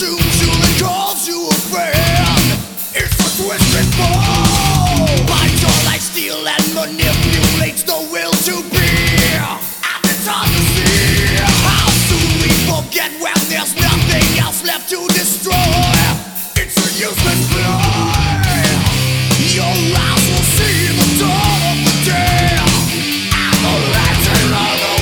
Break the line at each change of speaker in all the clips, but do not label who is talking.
consumes you and calls you a friend. It's a twisted fall. Binds your life, steel and manipulates the will to be. And it's hard to see how soon we forget when there's nothing else left to destroy. It's a useless play. Your eyes will see the dawn of the day and the legend of the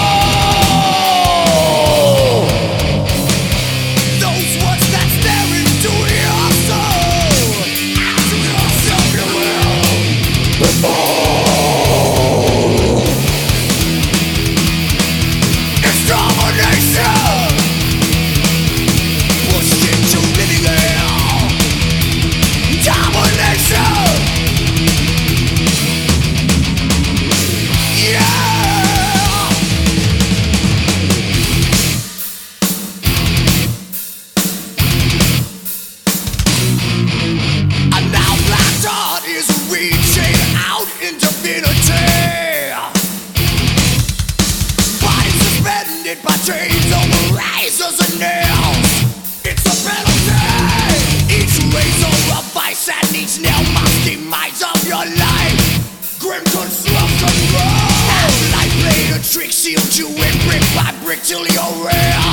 wall. Those words that stare into your soul, as yourself you will fall. Extermination, pushed into living hell. Domination. Reaching out into infinity. Bodies suspended by chains over razors and nails. It's a penalty. Each razor a vice and each nail marks demise of your life. Grim construction grows. And life played a trick, sealed you in brick by brick till you're real.